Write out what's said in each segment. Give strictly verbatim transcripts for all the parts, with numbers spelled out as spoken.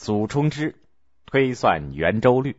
祖冲之推算圆周率。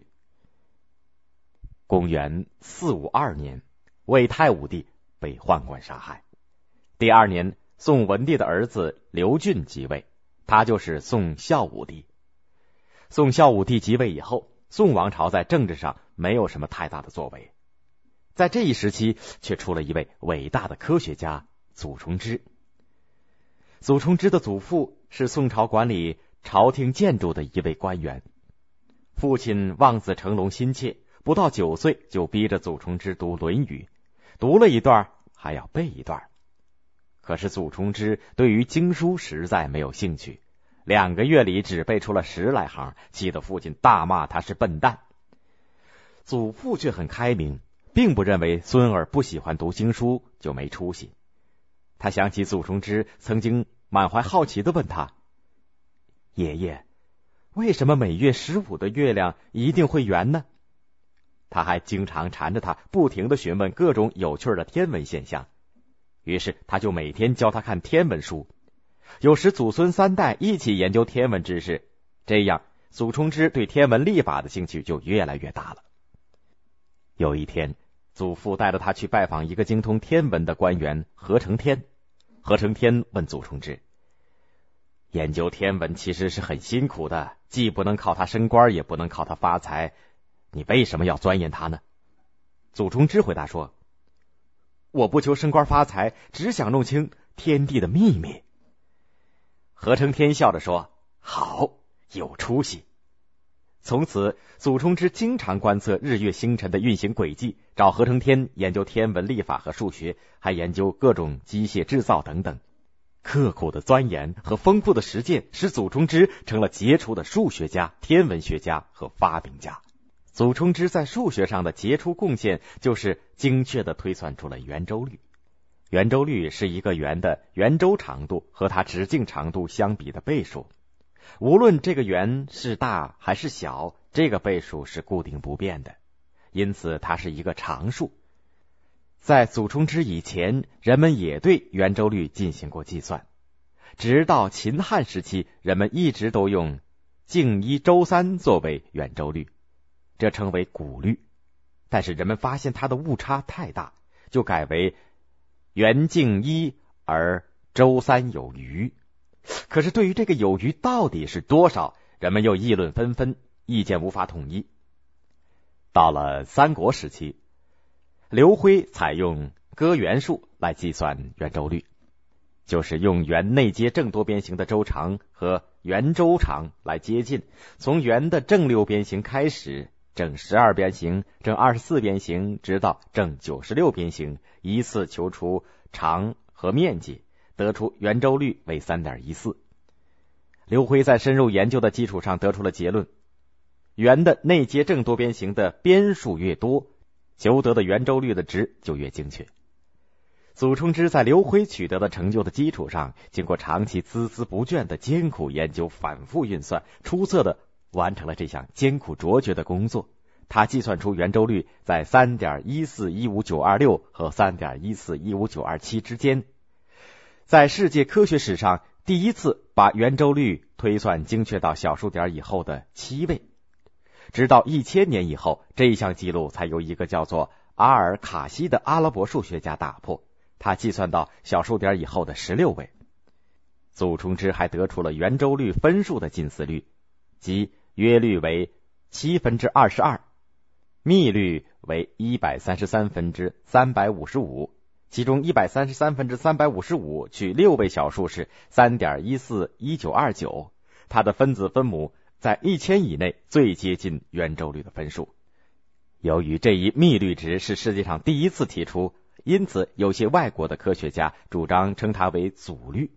公元四五二年，魏太武帝被宦官杀害。第二年，宋文帝的儿子刘俊即位，他就是宋孝武帝。宋孝武帝即位以后，宋王朝在政治上没有什么太大的作为。在这一时期，却出了一位伟大的科学家祖冲之。祖冲之的祖父是宋朝管理朝廷建筑的一位官员，父亲望子成龙心切，不到九岁就逼着祖冲之读《论语》，读了一段还要背一段。可是祖冲之对于经书实在没有兴趣，两个月里只背出了十来行，气得父亲大骂他是笨蛋。祖父却很开明，并不认为孙儿不喜欢读经书就没出息。他想起祖冲之曾经满怀好奇地问他：爷爷，为什么每月十五的月亮一定会圆呢？他还经常缠着他，不停地询问各种有趣的天文现象。于是他就每天教他看天文书，有时祖孙三代一起研究天文知识，这样祖冲之对天文历法的兴趣就越来越大了。有一天，祖父带着他去拜访一个精通天文的官员何承天。何承天问祖冲之：研究天文其实是很辛苦的，既不能靠它升官，也不能靠它发财，你为什么要钻研它呢？祖冲之回答说：我不求升官发财，只想弄清天地的秘密。何承天笑着说：好，有出息。从此，祖冲之经常观测日月星辰的运行轨迹，找何承天研究天文历法和数学，还研究各种机械制造等等。刻苦的钻研和丰富的实践使祖冲之成了杰出的数学家、天文学家和发明家。祖冲之在数学上的杰出贡献就是精确地推算出了圆周率。圆周率是一个圆的圆周长度和它直径长度相比的倍数。无论这个圆是大还是小，这个倍数是固定不变的，因此它是一个常数。在祖冲之以前，人们也对圆周率进行过计算。直到秦汉时期，人们一直都用径一周三作为圆周率，这称为古律。但是人们发现它的误差太大，就改为圆径一而周三有余。可是对于这个有余到底是多少，人们又议论纷纷，意见无法统一。到了三国时期，刘辉采用割圆数来计算圆周率，就是用圆内接正多边形的周长和圆周长来接近，从圆的正六边形开始，正十二边形、正二十四边形，直到正九十六边形，依次求出长和面积，得出圆周率为 三点一四。 刘辉在深入研究的基础上得出了结论：圆的内接正多边形的边数越多，求得的圆周率的值就越精确。祖冲之在刘辉取得的成就的基础上，经过长期孜孜不倦的艰苦研究、反复运算，出色的完成了这项艰苦卓绝的工作。他计算出圆周率在 三点一四一五九二六 和 三点一四一五九二七 之间，在世界科学史上第一次把圆周率推算精确到小数点以后的七位。直到一千年以后，这一项记录才由一个叫做阿尔卡西的阿拉伯数学家打破，他计算到小数点以后的十六位。祖冲之还得出了圆周率分数的近似率，即约率为七分之二十二，幂率为一百三十三分之三百五十五，其中一百三十三分之三百五十五取六位小数是 三点一四一九二九， 它的分子分母在一千以内最接近圆周率的分数。由于这一幂率值是世界上第一次提出，因此有些外国的科学家主张称它为祖律。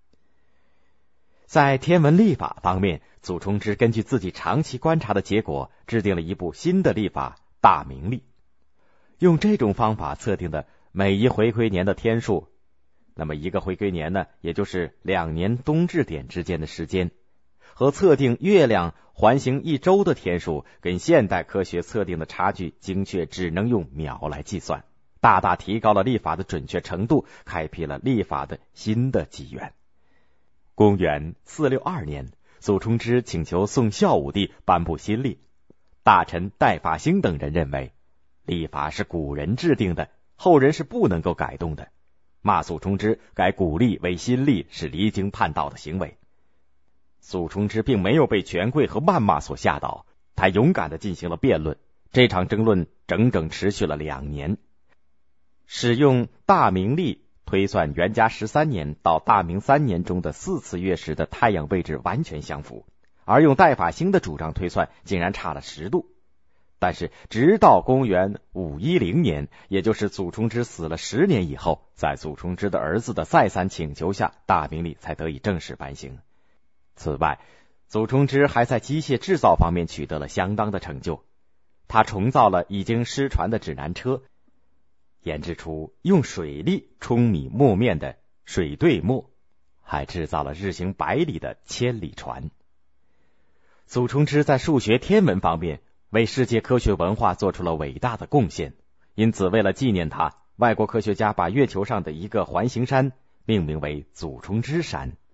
在天文历法方面，祖冲之根据自己长期观察的结果，制定了一部新的历法大明历。用这种方法测定的每一回归年的天数，那么一个回归年呢，也就是两年冬至点之间的时间，和测定月亮环行一周的天数，跟现代科学测定的差距精确只能用秒来计算，大大提高了历法的准确程度，开辟了历法的新的纪元。公元四六二年， 祖冲之请求宋孝武帝颁布新历。大臣戴法兴等人认为，历法是古人制定的，后人是不能够改动的，骂祖冲之改古历为新历是离经叛道的行为。祖冲之并没有被权贵和谩骂所吓倒，他勇敢地进行了辩论。这场争论整整持续了两年。使用大明历推算元嘉十三年到大明三年中的四次月时的太阳位置完全相符，而用戴法兴的主张推算竟然差了十度。但是直到公元五一零年，也就是祖冲之死了十年以后，在祖冲之的儿子的再三请求下，大明历才得以正式颁行。此外，祖冲之还在机械制造方面取得了相当的成就。他重造了已经失传的指南车，研制出用水力冲米磨面的水对磨，还制造了日行百里的千里船。祖冲之在数学天文方面为世界科学文化做出了伟大的贡献，因此为了纪念他，外国科学家把月球上的一个环形山命名为祖冲之山。